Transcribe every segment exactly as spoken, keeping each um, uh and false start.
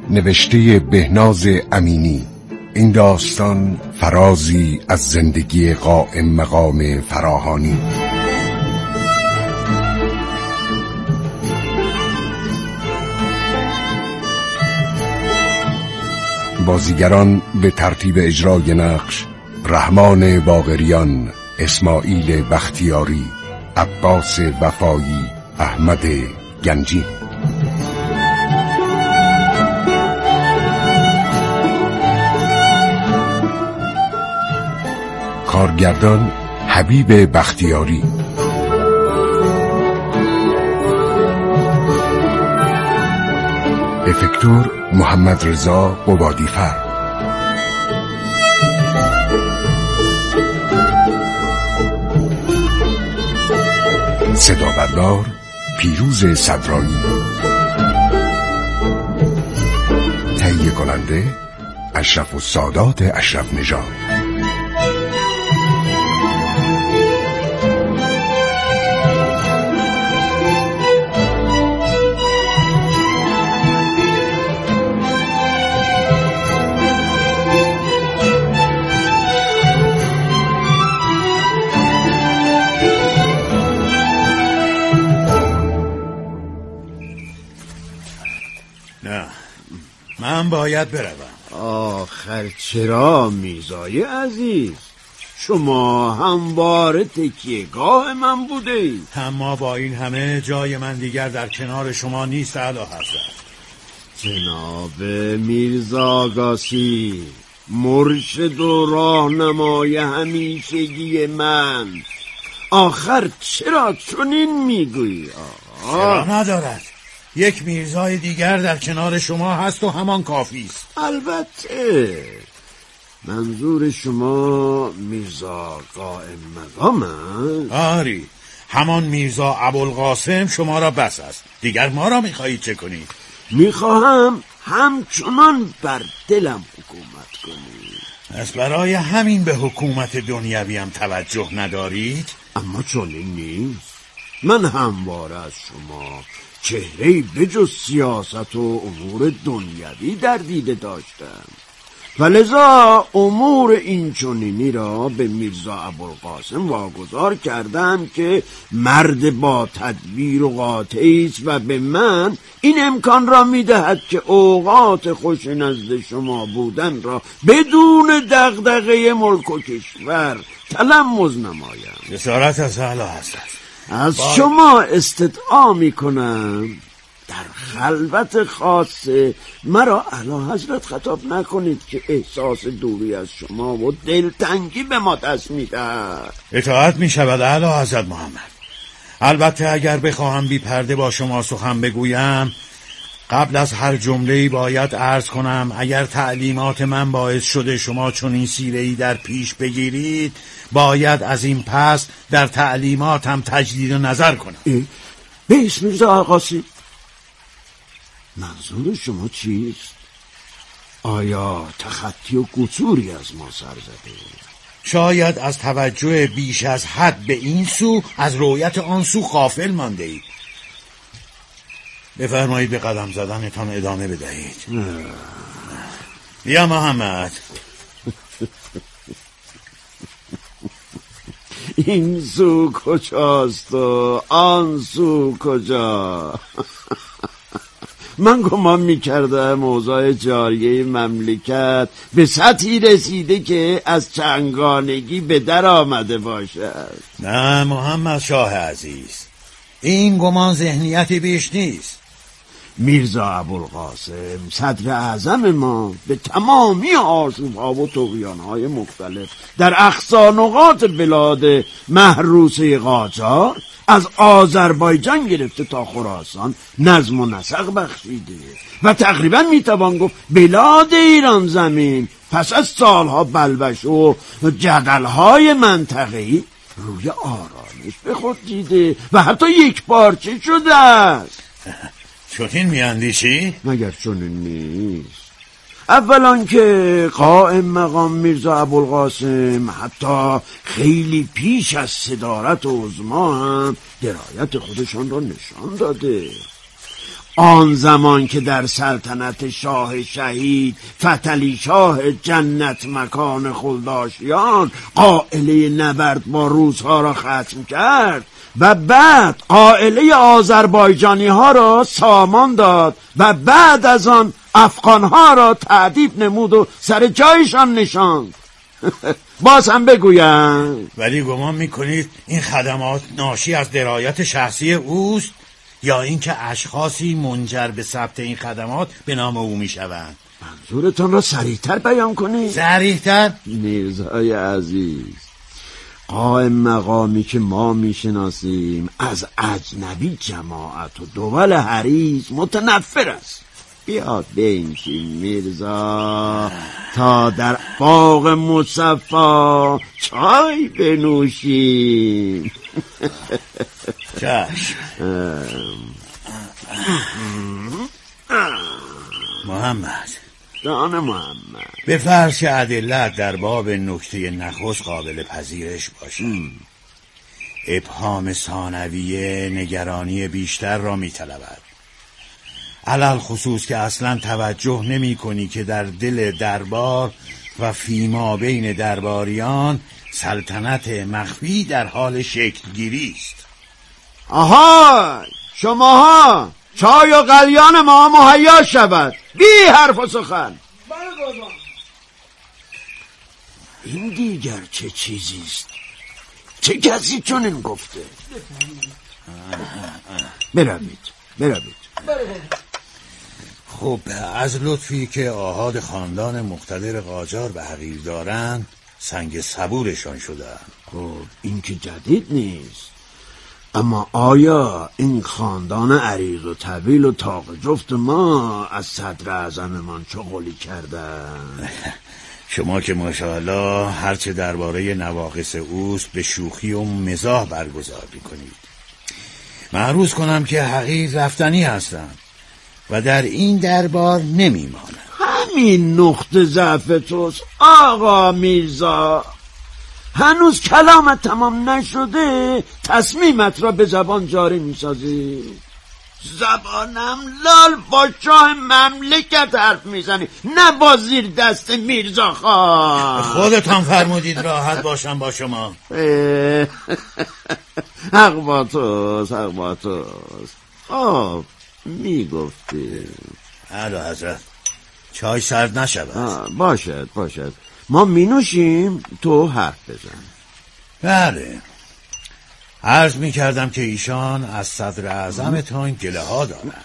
نوشته بهناز امینی. این داستان فرازی از زندگی قائم مقام فراهانی. بازیگران به ترتیب اجرای نقش: رحمان باقریان، اسماعیل بختیاری، عباس وفایی، احمد گنجی. کارگردان حبیب بختیاری. افکتور محمد رضا قبادیفر. صدا بردار پیروز صدرایی. تهیه کننده اشرف السادات اشرف نژاد. من باید بروم. آخر چرا میرزای عزیز؟ شما همواره تکیهگاه من بوده اید. اما با این همه جای من دیگر در کنار شما نیست اعلی حضرت. جناب میرزا آقاسی، مرشد و راهنمای همیشگی من، آخر چرا چنین میگویی؟ چرا ندارد؟ یک میرزای دیگر در کنار شما هست و همان کافی است. البته منظور شما میرزا قائم مقام است؟ آری، همان میرزا ابوالقاسم شما را بس است. دیگر ما را میخواهید چه کنید؟ میخواهم همچنان بر دلم حکومت کنید. از برای همین به حکومت دنیوی هم توجه ندارید؟ اما چنین نیست. من همواره از شما چهره‌ای بجز سیاست و امور دنیوی در دیده داشتم و لذا امور اینچنینی را به میرزا ابوالقاسم واگذار کردم که مرد با تدبیر و قاطعی است و به من این امکان را میدهد که اوقات خوش نزد شما بودن را بدون دغدغه ملک و کشور تلمذ نمایم. جسارت از اعلی حضرت. از با... شما استدعا می کنم در خلوت خاصه مرا اعلی حضرت خطاب نکنید که احساس دوری از شما و دلتنگی به ما دست می دهد. اطاعت می شود اعلی حضرت محمد. البته اگر بخواهم بی پرده با شما سخن بگویم، قبل از هر جمله‌ای باید عرض کنم اگر تعلیمات من باعث شده شما چنین سیره‌ای در پیش بگیرید، باید از این پس در تعلیماتم تجدید نظر کنم. به اسم میرزا آقاسی، منظور شما چیست؟ آیا تخطی و قصوری از ما سر زده؟ شاید از توجه بیش از حد به این سو از رویت آن سو غافل مانده اید. بفرمایید به قدم زدنتان ادامه بدهید. یا محمد. این سو کجاست و آن سو کجا؟ من گمان میکردم اوضاع جاریه مملکت به سطحی رسیده که از چنگانگی به در آمده باشد. نه محمد شاه عزیز، این گمان ذهنیتی بیش نیست. میرزا ابوالقاسم صدر اعظم ما به تمامی آشوب‌ها و طغیان‌های مختلف در اقصا نقاط بلاد محروسه قاجار از آذربایجان گرفته تا خراسان نظم و نسق بخشیده و تقریبا میتوان گفت بلاد ایران زمین پس از سالها بلبش و جدل‌های منطقه‌ای روی آرامش به خود دیده و حتی یک پارچه شده است. چنین میاندیشی؟ مگر چنین نیست؟ اولا که قائم مقام میرزا ابوالقاسم حتی خیلی پیش از صدارت عظما هم درایت خودشان را نشان داده. آن زمان که در سلطنت شاه شهید فتلی شاه جنت مکان خلداشیان قائله نبرد با روس‌ها را ختم کرد و بعد قائله آذربایجانی ها را سامان داد و بعد از آن افغان ها را تعذیب نمود و سر جایشان نشاند. باز هم بگویم. ولی گمان میکنید این خدمات ناشی از درایت شخصی اوست یا اینکه اشخاصی منجر به ثبت این خدمات به نام او میشوند؟ منظورتان را سریعتر بیان کنید. سریعتر؟ میرزای عزیز، قائم مقامی که ما میشناسیم از اجنبی جماعت و دول حریص متنفر است. بیاد بنشین میرزا تا در باغ مصفا چای بنوشیم. چشم. محمد جان محمد، به فرض که ادلت در باب نکته نخست قابل پذیرش باشه، ابهام ثانویه نگرانی بیشتر را میطلبد، علل خصوص که اصلا توجه نمی کنی که در دل دربار و فیما بین درباریان سلطنت مخفی در حال شکل گیری است. آها، شماها چای و قلیان ما مهیا شود، بی حرف و سخن. این دیگر چه چیزیست؟ چه کسی چنین گفته؟ بروید بروید. خب از لطفی که آحاد خاندان مقتدر قاجار به حقیر دارند سنگ صبورشان شدن. خب این که جدید نیست، اما آیا این خاندان عریض و طویل و طاق جفت ما از صدر اعظممان چه قولی کردن؟ شما که ماشاءالله هرچه درباره نواقص اوست به شوخی و مزاح برگزار میکنید. معروض کنم که حقیر رفتنی هستند و در این دربار نمیمانند. همین نقطه ضعف توست آقا میرزا. هنوز کلامت تمام نشده تصمیمت را به زبان جاری میسازی. زبانم لال با شاه مملکت حرف میزنی، نه با زیر دست میرزا خان. خودتان فرمودید راحت باشم با شما. حق با توست، حق با توست. خب میگفتی. اعلی حضرت چای سرد نشود. باشد باشد، ما می نوشیم، تو حرف بزن. بله، عرض می کردم که ایشان از صدر اعظمتان گله ها دارند.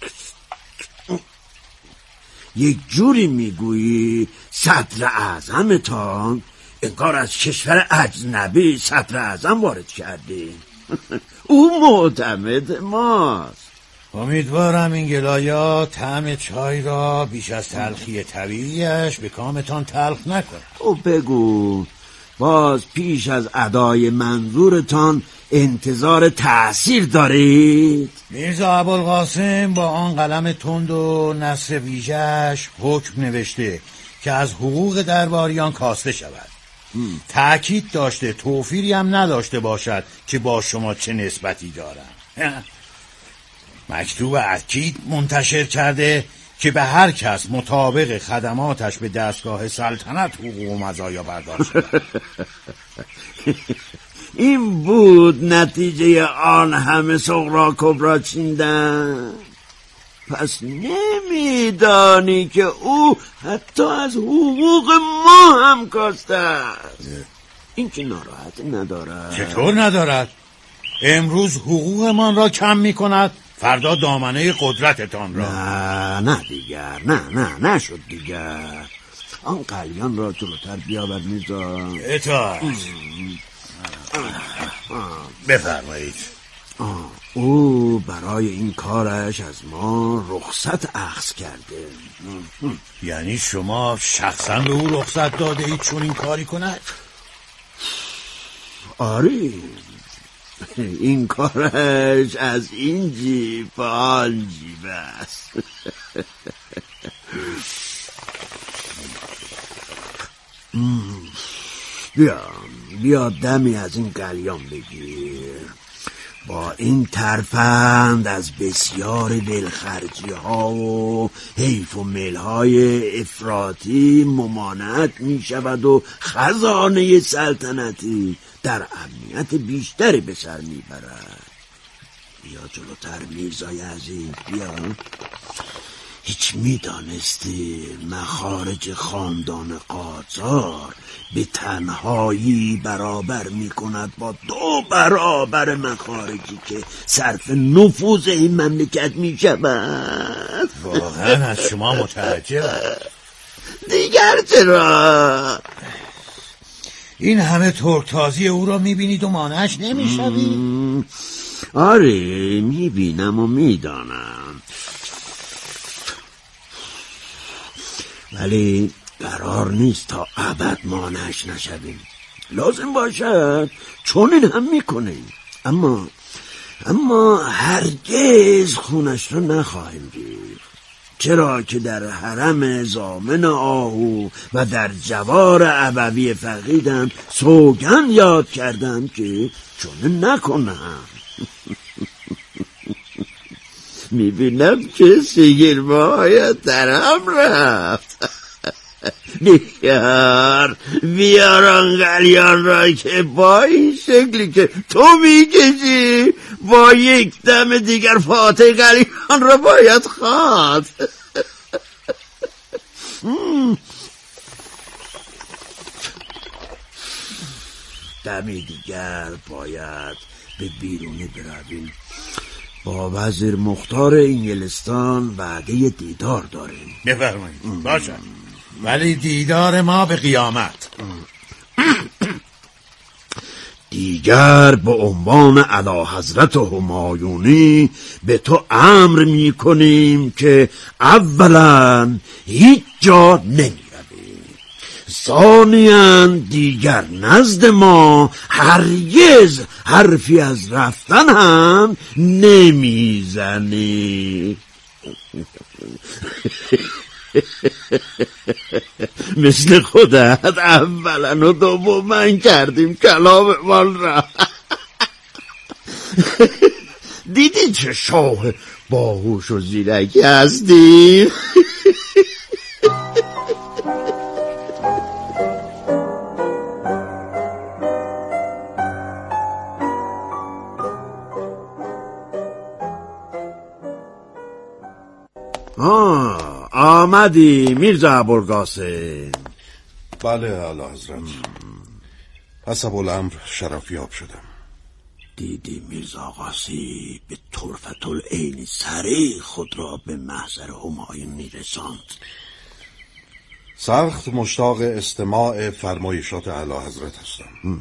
یک جوری میگویی صدر اعظمتان انگار از کشور اجنبی صدر اعظم وارد کردی. او معتمد ماست. امیدوارم این گلایا طعم چای را بیش از تلخی طبیعیش به کامتان تلخ نکند. تو بگو، باز پیش از ادای منظورتان انتظار تأثیر دارید؟ میرزا ابوالقاسم با آن قلم تند و نثر ویژه‌اش حکم نوشته که از حقوق درباریان کاسته شود. تأکید داشته توفیری هم نداشته باشد که با شما چه نسبتی دارم. مکتوب اکید منتشر کرده که به هر کس مطابق خدماتش به دستگاه سلطنت حقوق و مزایا برداشت شود. این بود نتیجه آن همه سغرا کبرا چیندن. پس نمیدانی که او حتی از حقوق ما هم کاسته است. این که ناراحت ندارد. چطور ندارد؟ امروز حقوقمان را کم می کند، فردا دامنه قدرتتان را. نه نه دیگر، نه نه نشد دیگر. آن قلیان را جلوتر بیاور میرزا. اطاعت. بفرمایید. او برای این کارش از ما رخصت اخذ کرده. یعنی شما شخصا به او رخصت داده اید چون این کاری کند؟ آری، این کارش از این جیب به آن جیب است. بیا بیا دمی از این قلیان بگیر. با این ترفند از بسیار دلخرجی ها و حیف و میل های افراطی ممانعت می شود و خزانه سلطنتی در امنیت بیشتری به سر می برد. بیا جلوتر میرزای عزیز، بیا. هیچ میدانستی مخارج خاندان قاجار به تنهایی برابر میکند با دو برابر مخارجی که صرف نفوذ این مملکت میشود؟ واقعا از شما متعجبم. دیگر چرا؟ این همه ترکتازی او را میبینید و مانعش نمیشوید؟ آره میبینم و میدانم، ولی قرار نیست تا ابد مانعش نشویم. لازم باشد چون این هم میکنیم، اما اما هرگز خونش رو نخواهیم ریخت، چرا که در حرم زامن آهو و در جوار ابوی فقیدم سوگند یاد کردم که چون نکنم. میبینم که سیگرمایت در هم رفت. بیار بیار آن قلیان را که با این شکلی که تو میکشی با یک دم دیگر فاتح قلیان را باید خواد. دمی دیگر باید به بیرونی برویم. با وزیر مختار انگلستان وعده دیدار داریم. بفرمایید. باشد، ولی دیدار ما به قیامت. دیگر به عنوان اعلیحضرت همایونی به تو امر می کنیم که اولا هیچ جا نمی ثانیاً دیگر نزد ما هرگز حرفی از رفتن هم نمیزنی. مثل خودت اولا و دوما کردیم کلام مال را. دیدی چه شاه باهوش و زیرکی هستی؟ آه آمدی میرزا ابوالقاسم. بله اعلی حضرت. حسب الامر شرفیاب شدم. دیدی میرزا قاسی به طرفت العین سریع خود را به محضر همایون رساند. سخت مشتاق استماع فرمایشات اعلی حضرت هستم.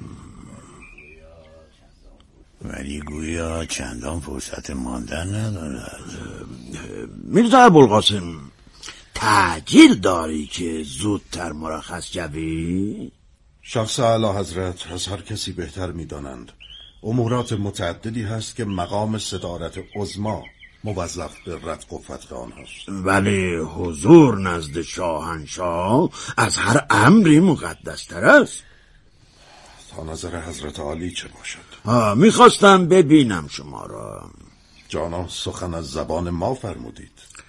ولی گویا چندان فرصت ماندن ندارد. میرزا ابوالقاسم، تعجیل داری که زودتر مرخص شوی؟ شخص اعلی حضرت از هر کسی بهتر می‌دانند امورات متعددی هست که مقام صدارت عظما موظف به رفع و فتق آنهاست. ولی حضور نزد شاهنشاه از هر امری مقدستر است. تا نظر حضرت عالی چه باشد؟ میخواستم ببینم شما را. جانا سخن از زبان ما فرمودید.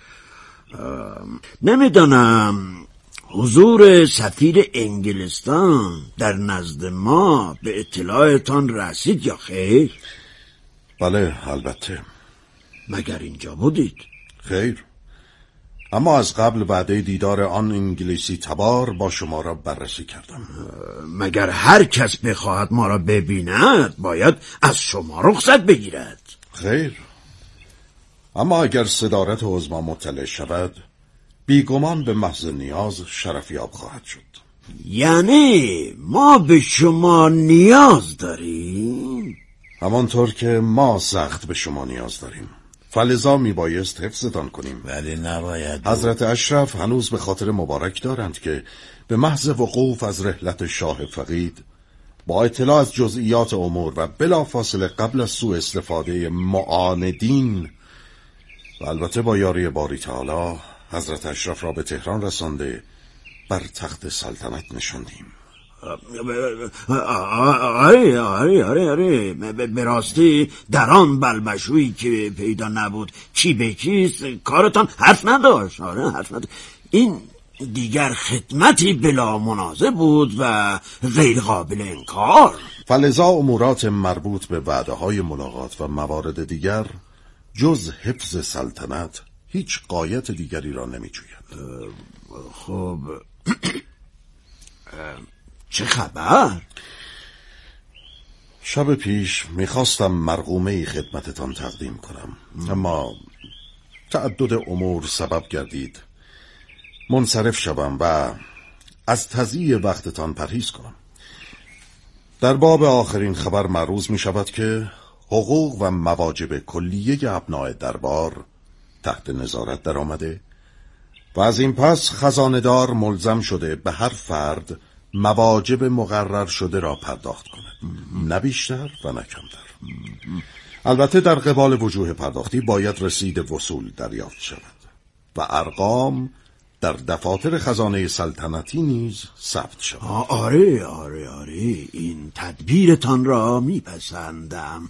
نمیدانم حضور سفیر انگلستان در نزد ما به اطلاعتان رسید یا خیر؟ بله البته. مگر اینجا بودید؟ خیر، اما از قبل وعده دیدار آن انگلیسی تبار با شما را بررسی کردم. مگر هر کس بخواهد ما را ببیند باید از شما رخصت بگیرد؟ خیر، اما اگر صدارت عظما مطلع شود بیگمان به محض نیاز شرفیاب خواهد شد. یعنی ما به شما نیاز داریم؟ همانطور که ما سخت به شما نیاز داریم، فلذا می بایست حفظتان کنیم. ولی نباید. حضرت اشرف هنوز به خاطر مبارک دارند که به محض وقوف از رحلت شاه فقید با اطلاع از جزئیات امور و بلافاصله قبل از سوء استفاده معاندین و البته با یاری باری تعالی حضرت اشرف را به تهران رسانده بر تخت سلطنت نشاندیم. آره آره آره آره به راستی در آن بلبشویی که پیدا نبود چی به چیست کارتان حرف نداشت. آره حرف نداشت. این دیگر خدمتی بلا منازع بود و غیر قابل انکار. فلذا امورات مربوط به وعده های ملاقات و موارد دیگر جز حفظ سلطنت هیچ غایت دیگری را نمی جوید. خب چه خبر؟ شب پیش میخواستم مرقومه‌ای خدمتتان تقدیم کنم، اما تعدد امور سبب گردید منصرف شوم و از تضییع وقتتان پرهیز کنم. در باب آخرین خبر معروض می شود که حقوق و مواجب کلیه ابناء دربار تحت نظارت در آمده و از این پس خزانه‌دار ملزم شده به هر فرد مواجب مقرر شده را پرداخت کند، نه بیشتر و نه کمتر. البته در قبال وجوه پرداختی باید رسید وصول دریافت شود و ارقام در دفاتر خزانه سلطنتی نیز ثبت شود. آره آره آره این تدبیرتان را میپسندم.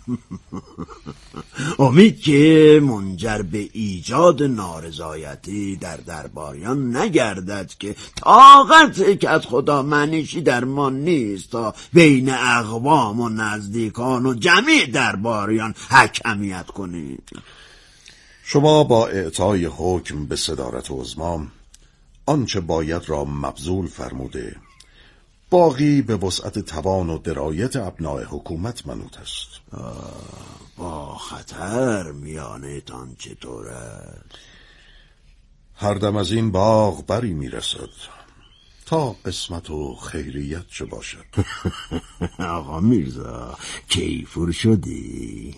امید که منجر به ایجاد نارضایتی در درباریان نگردد که طاقت که از خدا منشی در ما نیست تا بین اقوام و نزدیکان و جمعی درباریان حکمیت کنید. شما با اعطای حکم به صدارت عظما آنچه باید را مبذول فرموده، باقی به وسعت توان و درایت ابناء حکومت منوط است. با خطر میانتان چطور است؟ هر دم از این باغ بری میرسد تا قسمت و خیریت چه باشد. آقا میرزا کیفور شدی؟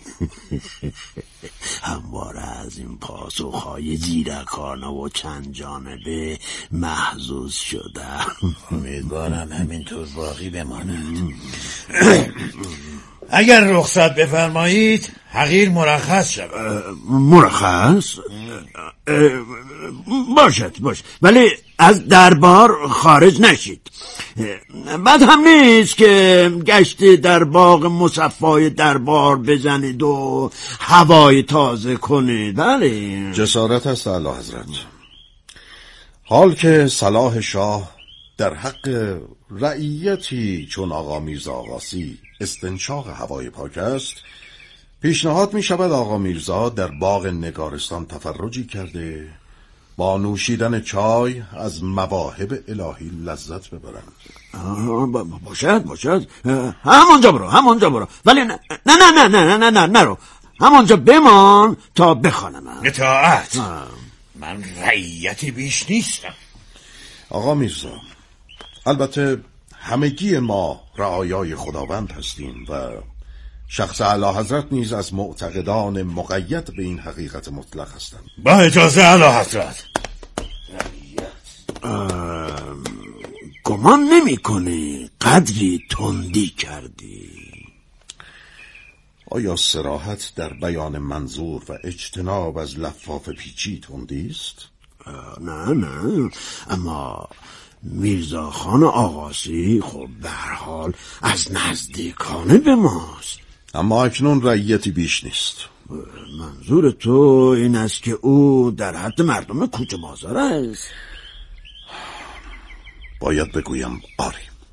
همواره از این پاسخهای زیرکانه و چند جانبه محظوظ شدم. امیدوارم همینطور باقی بماند. اگر رخصت بفرمایید حقیر مرخص شود. مرخص؟ باشد باشد ولی از دربار خارج نشید. بعد هم نیست که گشت در باغ مصفای دربار بزنید و هوای تازه کنید. بله جسارت است اعلی حضرت. حال که صلاح شاه در حق رعیتی چون آقا میرزا آقاسی استنشاق هوای پاک است، پیشنهاد می شود آقا میرزا در باغ نگارستان تفرجی کرده با نوشیدن چای از مواهب الهی لذت ببرند. باشد باشد همونجا برو همونجا برو ولی نه نه نه نه نه نه نرو همونجا بمان تا بخوانم. اطاعت. من رعیتی بیش نیستم. آقا میرزا، البته همگی ما رعایای خداوند هستیم و شخص اعلی حضرت نیز از معتقدان مقید به این حقیقت مطلق هستند. با اجازه اعلی حضرت. گمان نمی کنی قدری تندی کردی؟ آیا صراحت در بیان منظور و اجتناب از لفاف پیچی تندی است؟ نه نه اما میرزا خان آقاسی خب به هر حال از نزدیکانه به ماست. اما اکنون رعیتی بیش نیست. منظور تو این است که او در حد مردم کوچه بازار است؟ باید بگویم آری.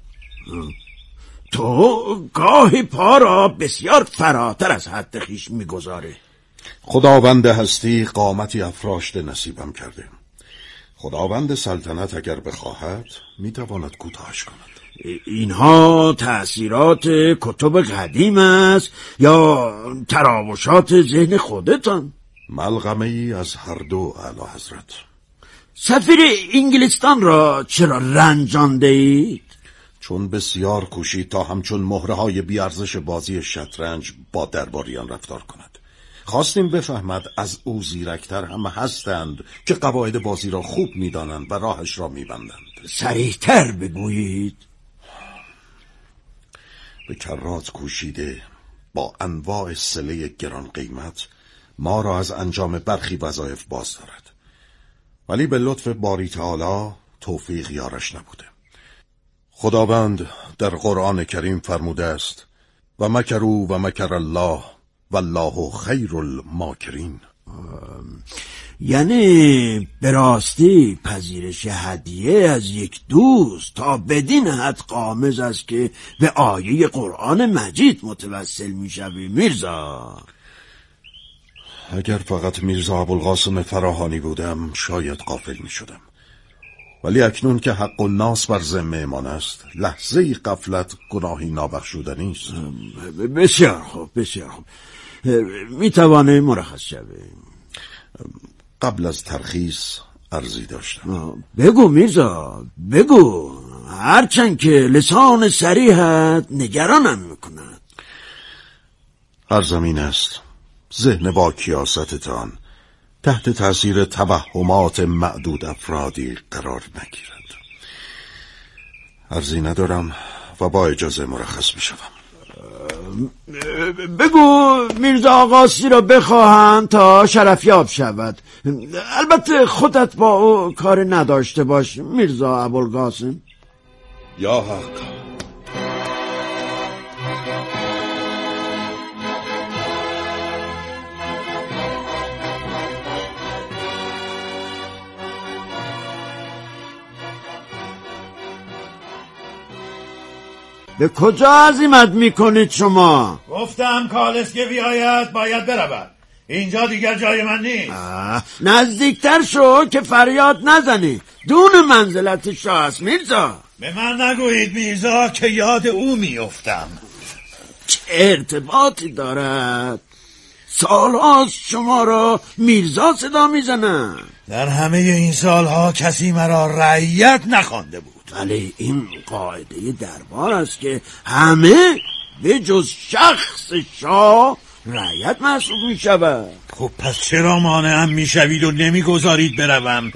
تو گاهی پا را بسیار فراتر از حد خویش میگذاری. خداوند هستی قامتی افراشته نصیبم کرده. خداوند سلطنت اگر بخواهد میتواند کوتاهش کند. اینها تأثیرات کتب قدیم است یا تراوشات ذهن خودتان؟ ملغمه ای از هر دو اعلی حضرت. سفیر انگلستان را چرا رنجانده اید؟ چون بسیار کوشید تا همچون مهره های بیارزش بازی شطرنج با درباریان رفتار کند. خواستیم بفهمد از او زیرکتر هم هستند که قواعد بازی را خوب میدانند و راهش را میبندند. صریح‌تر بگویید. به کرات کوشیده با انواع صله گران قیمت ما را از انجام برخی وظایف باز دارد، ولی به لطف باری تعالی توفیق یارش نبوده. خداوند در قرآن کریم فرموده است و مکروا و مکر الله والله خیر الماکرین. یعنی به راستی پذیرش هدیه از یک دوست تا بدین حد غامض است که به آیه قرآن مجید متوسل میشوی میرزا. اگر فقط میرزا ابوالقاسم فراهانی بودم شاید غافل میشدم، ولی اکنون که حق الناس بر ذمه من است، لحظه غفلت گناهی نابخشودنی است. بسیار خوب، بسیار خوب. میتوانه مرخص شویم. قبل از ترخیص عرضی داشتم. بگو میرزا، بگو، هرچند که لسان صریحت نگرانم میکند. عرضم این است، ذهن با کیاستتان تحت تاثیر توهمات معدود افرادی قرار نگیرد. عرضی ندارم و با اجازه مرخص میشوم. بگو میرزا آقاسی را بخواهم تا شرفیاب شود. البته خودت با او کار نداشته باش میرزا ابوالقاسم. یا حق. به کجا عزیمت میکنید شما؟ گفتم کالسکه بیاید باید برود. اینجا دیگر جای من نیست. نزدیکتر شو که فریاد نزنی. دون منزلت شاه است میرزا. به من نگویید میرزا که یاد او میافتم. چه ارتباطی دارد؟ سالهاست شما را میرزا صدا میزنم. در همه این سالها کسی مرا رعیت نخوانده بود، ولی این قاعده دربار است که همه به جز شخص شاه رعیت محسوب می شود. خب پس چرا مانعم می شوید و نمی گذارید بروم؟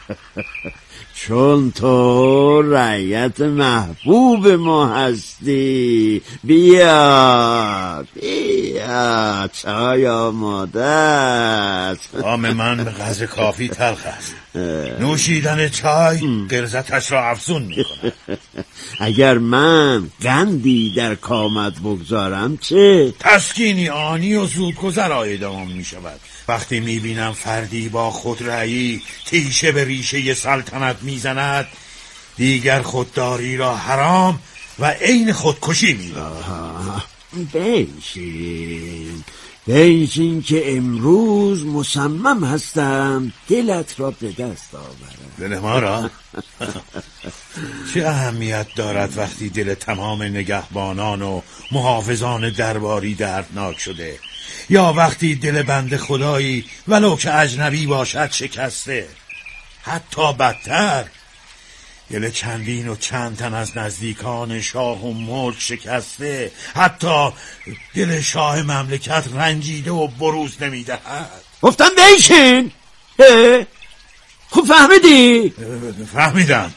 چون تو رعیت محبوب ما هستی. بیا بیا چای آماده است. آم من به قدر کافی تلخ است. نوشیدن چای غلظتش را افزون می کند. اگر من قندی در کامت بگذارم چه؟ تسکینی آنی و زودگذر آیدمان می شود. وقتی می بینم فردی با خودرأیی تیشه به ریشه سلطنت می زند، دیگر خودداری را حرام و عین خودکشی می دانم. بنشین بنشین که امروز مصمم هستم دلت را به دست آورم. دل ما را؟ چه اهمیت دارد وقتی دل تمام نگهبانان و محافظان درباری دردناک شده، یا وقتی دل بنده خدایی ولو که اجنبی باشد شکسته؟ حتی بدتر دل چندین و چند تن از نزدیکان شاه و ملک شکسته، حتی دل شاه مملکت رنجیده و بروز نمیدهد. گفتم بنشین. خوب فهمیدی؟ فهمیدم.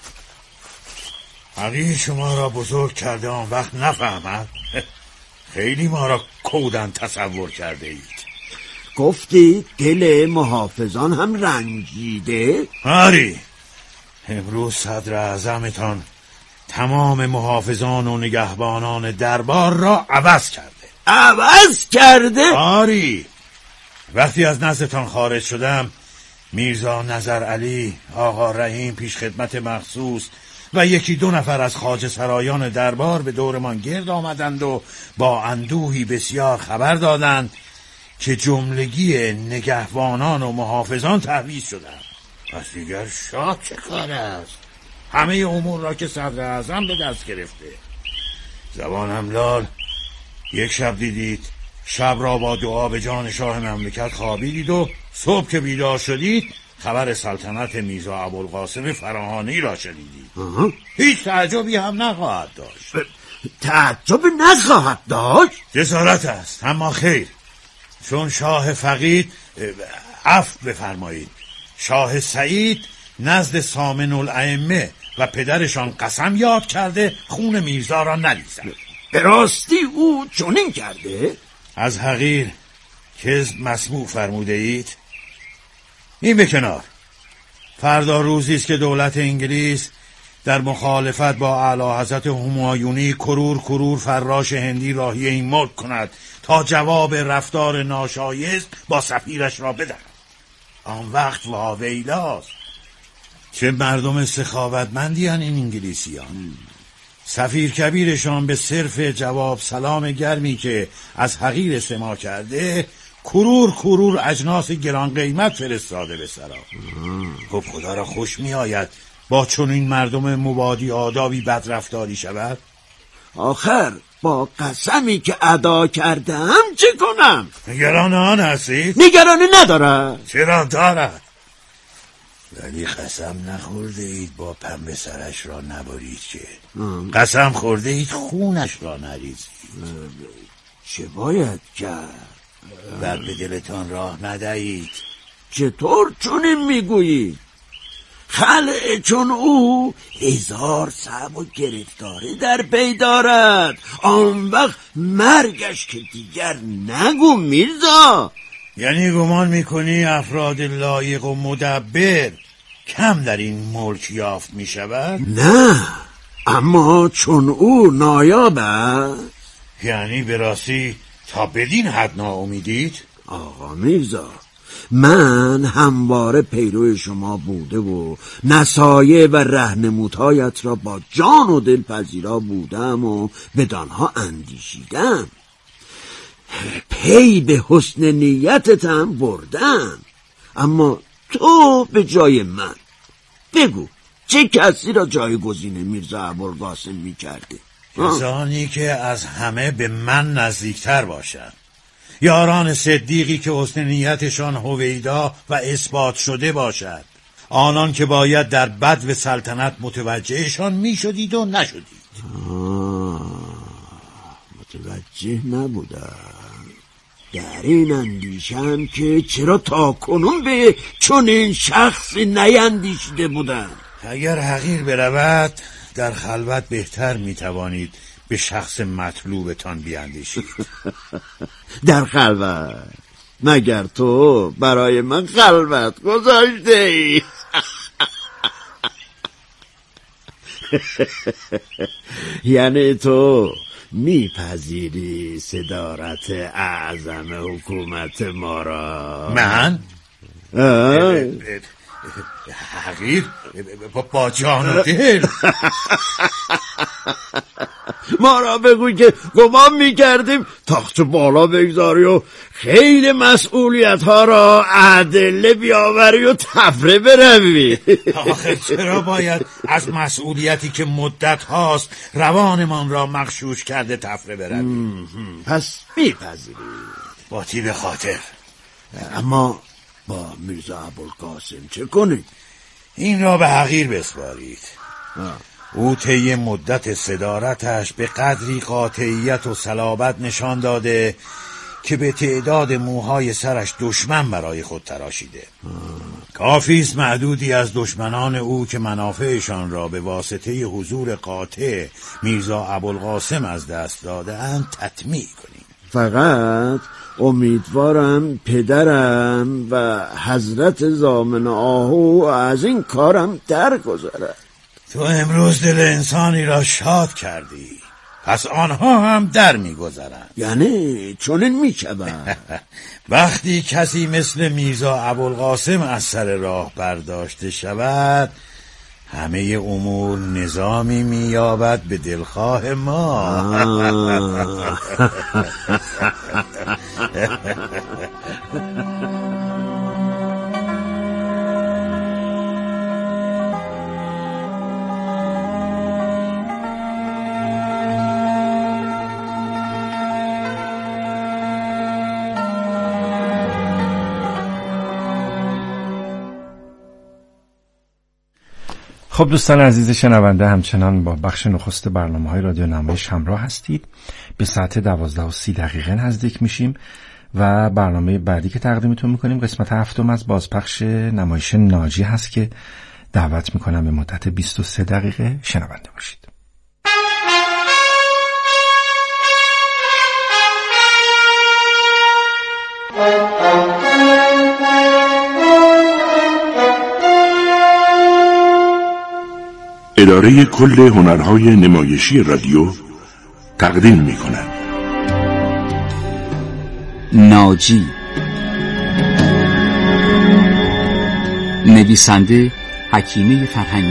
حقیقی شما را بزرگ کرده آن وقت نفهمد. خیلی ما را کودن تصور کرده اید. گفتی دل محافظان هم رنجیده؟ آری، امروز صدر اعظمتان تمام محافظان و نگهبانان دربار را عوض کرده. عوض کرده؟ آری، وقتی از نزدتان خارج شدم میرزا نظر علی، آقا رحیم پیش خدمت مخصوص و یکی دو نفر از خواجه سرایان دربار به دورمان گرد آمدند و با اندوهی بسیار خبر دادند که جملگی نگهبانان و محافظان تعویض شدند. پس دیگر شاه چه کار است؟ همه امور را که صدر اعظم به دست گرفته. زبانم لال یک شب دیدید، شب را با دعا به جان شاه مملکت خوابیدید و صبح که بیدار شدید خبر سلطنت میرزا ابوالقاسم فراهانی را شنیدید. هیچ تعجبی هم نخواهد داشت. تعجب نخواهد داشت؟ جسارت است، اما خیر، چون شاه فقید عفو بفرمایید شاه سعید نزد سامن الائمه و پدرشان قسم یاد کرده خون میرزا را نریزد. به راستی او چنین کرده؟ از حقیر کذب مسموع فرموده اید؟ این به کنار. فردا روزی است که دولت انگلیس در مخالفت با اعلیحضرت همایونی کرور کرور فراش هندی راهی این ملک کند تا جواب رفتار ناشایست با سفیرش را بدهد. آن وقت واویلاست. چه مردم سخاوتمندی هن این انگلیسیان. سفیر کبیرشان به صرف جواب سلام گرمی که از حقیر سما کرده کرور کرور اجناس گران قیمت فرستاده به سرا. خب خدا را خوش می آید با چون این مردم مبادی آدابی بدرفتاری شود؟ آخر با قسمی که ادا کردم چه کنم؟ نگران آن هستید؟ نگرانی ندارد. چرا دارد؟ ولی قسم نخورده اید با پنبه سرش را نبرید که قسم خورده اید خونش را نریزید. چه باید کرد؟ بر به دلتان راه ندهید. چطور چونین میگویی؟ خلع چون او هزار صعب و گرفتاری در پی دارد. آن وقت مرگش که دیگر نگو میرزا. یعنی گمان میکنی افراد لایق و مدبر کم در این ملک یافت میشود؟ نه، اما چون او نایاب است. یعنی به راستی تا بدین حد ناامیدید؟ آقا میرزا، من همواره پیرو شما بوده و نصایح و رهنمودهایت را با جان و دل پذیرا بودم و بدانها اندیشیدم. پی به حسن نیتت هم بردم. اما تو به جای من بگو چه کسی را جایگزین میرزا ابوالقاسم میکرده؟ کسانی که از همه به من نزدیکتر باشند، یاران صدیقی که حسن نیتشان هویدا و اثبات شده باشد، آنان که باید در بدو سلطنت متوجهشان میشدید و نشدید. متوجه نبودم. در این اندیشم که چرا تا کنون به چون این شخصی نیندیشیده بودم. اگر حقیر برود در خلوت بهتر میتوانید به شخص مطلوبتان بیاندیشید. در خلوت؟ مگر تو برای من خلوت گذاشته ای؟ یعنی تو میپذیری صدارت اعظم حکومت ما را؟ من؟ حقیر با جان و دل. ما را بگوی که گمان میکردیم تخت بالا بگذاری و خیلی مسئولیت ها را ادله بیاوری و تفره بروی. آخه چرا باید از مسئولیتی که مدت هاست روانمان را مغشوش کرده تفره بروی؟ پس میپذیری؟ با طیب خاطر. اما با میرزا ابوالقاسم چه کنید؟ این را به حقیر بسپارید. او طی مدت صدارتش به قدری قاطعیت و صلابت نشان داده که به تعداد موهای سرش دشمن برای خود تراشیده. کافی است معدودی از دشمنان او که منافعشان را به واسطه حضور قاطع میرزا ابوالقاسم از دست داده اند تطمیع کنیم. فقط امیدوارم پدرم و حضرت ضامن آهو از این کارم درگذرد. تو امروز دل انسانی را شاد کردی، پس آنها هم در می‌گذرند. یعنی چنین می‌شود؟ وقتی کسی مثل میرزا ابوالقاسم از سر راه برداشته شود، همه امور نظامی می‌یابد به دلخواه ما. خب دوستان عزیز شنونده، همچنان با بخش نخست برنامه‌های رادیو نمایش همراه هستید. به ساعت دوازده و سی دقیقه نزدیک میشیم و برنامه بعدی که تقدیمتون میکنیم قسمت هفتم از بازپخش نمایش ناجی هست که دعوت میکنم به مدت بیست و سه دقیقه شنونده باشید. اداره کل هنرهای نمایشی رادیو تقدیم می کند. ناجی، نویسنده حکیمه فرهنگی،